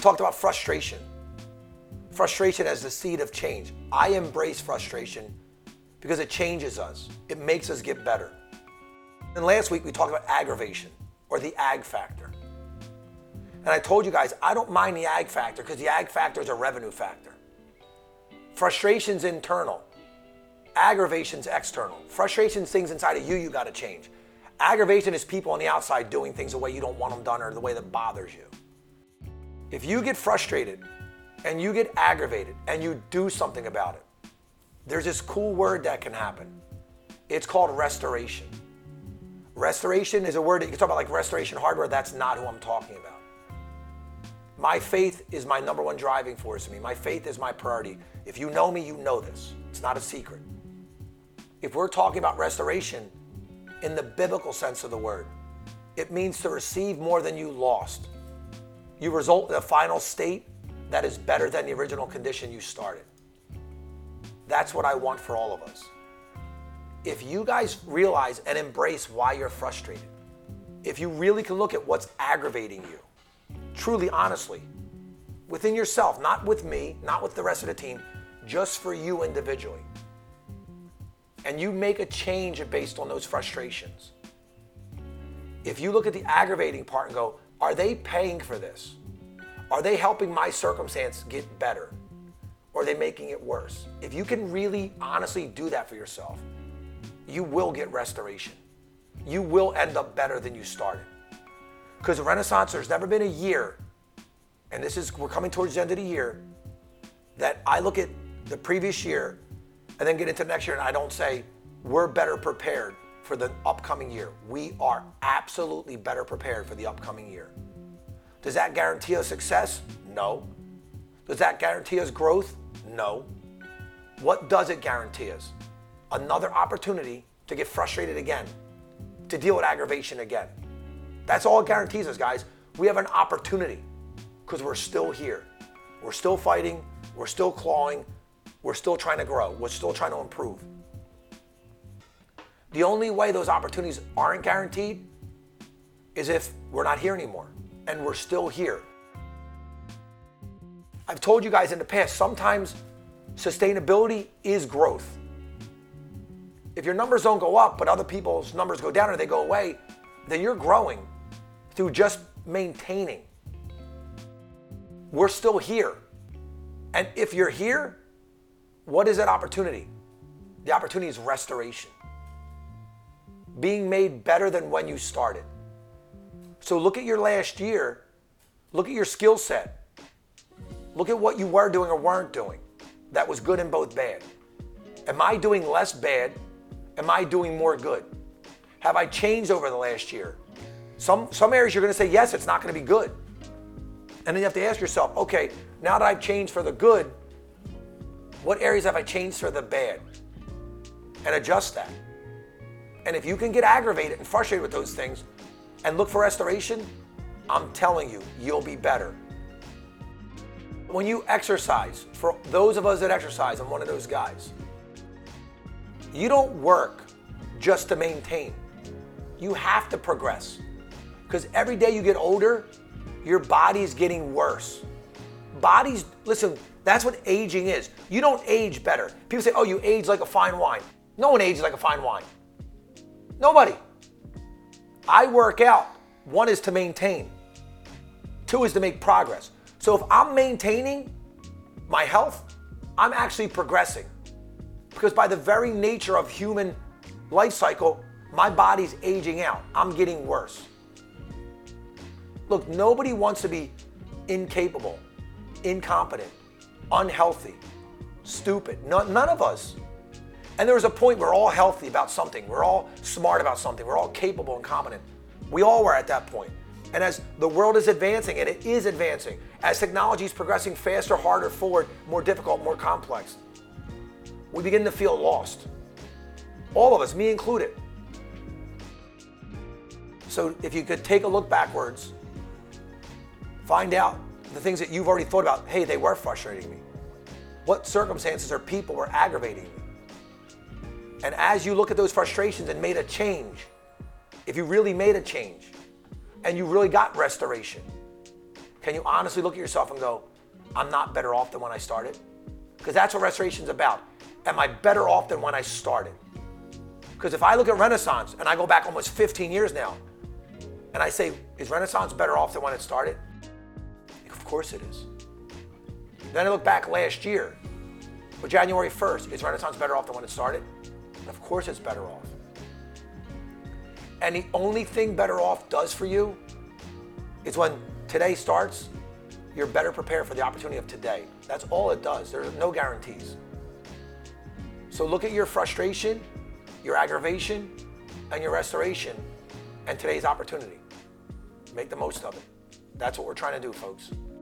talked about frustration. Frustration as the seed of change. I embrace frustration because it changes us. It makes us get better. And last week we talked about aggravation, or the ag factor. And I told you guys, I don't mind the ag factor because the ag factor is a revenue factor. Frustration's internal. Aggravation's external. Frustration's things inside of you got to change. Aggravation is people on the outside doing things the way you don't want them done or the way that bothers you. If you get frustrated and you get aggravated and you do something about it, there's this cool word that can happen. It's called restoration. Restoration is a word that you can talk about like restoration hardware. That's not who I'm talking about. My faith is my number one driving force in me. My faith is my priority. If you know me, you know this. It's not a secret. If we're talking about restoration in the biblical sense of the word, it means to receive more than you lost. You result in a final state that is better than the original condition you started. That's what I want for all of us. If you guys realize and embrace why you're frustrated, if you really can look at what's aggravating you, truly, honestly, within yourself, not with me, not with the rest of the team, just for you individually, and you make a change based on those frustrations. If you look at the aggravating part and go, are they paying for this? Are they helping my circumstance get better? Or are they making it worse? If you can really honestly do that for yourself, you will get restoration. You will end up better than you started. Because Renaissance, there's never been a year, and we're coming towards the end of the year, that I look at the previous year and then get into next year and I don't say, we're better prepared for the upcoming year. We are absolutely better prepared for the upcoming year. Does that guarantee us success? No. Does that guarantee us growth? No. What does it guarantee us? Another opportunity to get frustrated again, to deal with aggravation again. That's all it guarantees us, guys. We have an opportunity because we're still here. We're still fighting. We're still clawing. We're still trying to grow. We're still trying to improve. The only way those opportunities aren't guaranteed is if we're not here anymore and we're still here. I've told you guys in the past, sometimes sustainability is growth. If your numbers don't go up, but other people's numbers go down or they go away, then you're growing through just maintaining. We're still here. And if you're here, what is that opportunity? The opportunity is restoration. Being made better than when you started. So look at your last year. Look at your skill set. Look at what you were doing or weren't doing. That was good and both bad. Am I doing less bad? Am I doing more good? Have I changed over the last year? Some areas you're going to say, yes, it's not going to be good. And then you have to ask yourself, okay, now that I've changed for the good, what areas have I changed for the bad? And adjust that. And if you can get aggravated and frustrated with those things and look for restoration, I'm telling you, you'll be better. When you exercise, for those of us that exercise, I'm one of those guys. You don't work just to maintain. You have to progress. Because every day you get older, your body's getting worse. Listen, that's what aging is. You don't age better. People say, oh, you age like a fine wine. No one ages like a fine wine. Nobody. I work out. One is to maintain. Two is to make progress. So if I'm maintaining my health, I'm actually progressing. Because by the very nature of human life cycle, my body's aging out. I'm getting worse. Look, nobody wants to be incapable, incompetent, unhealthy, stupid. None of us. And there was a point we're all healthy about something. We're all smart about something. We're all capable and competent. We all were at that point. And as the world is advancing, and it is advancing, as technology is progressing faster, harder, forward, more difficult, more complex, we begin to feel lost. All of us, me included. So if you could take a look backwards, find out the things that you've already thought about. Hey, they were frustrating me. What circumstances or people were aggravating me? And as you look at those frustrations and made a change, if you really made a change and you really got restoration, Can you honestly look at yourself and go, I'm not better off than when I started? Because that's what restoration's about. Am I better off than when I started? Because if I look at Renaissance and I go back almost 15 years now, and I say, is Renaissance better off than when it started? Of course it is. Then I look back last year, or January 1st, is Renaissance better off than when it started? Of course it's better off. And the only thing better off does for you is when today starts, you're better prepared for the opportunity of today. That's all it does. There are no guarantees. So look at your frustration, your aggravation, and your restoration, and today's opportunity. Make the most of it. That's what we're trying to do, folks.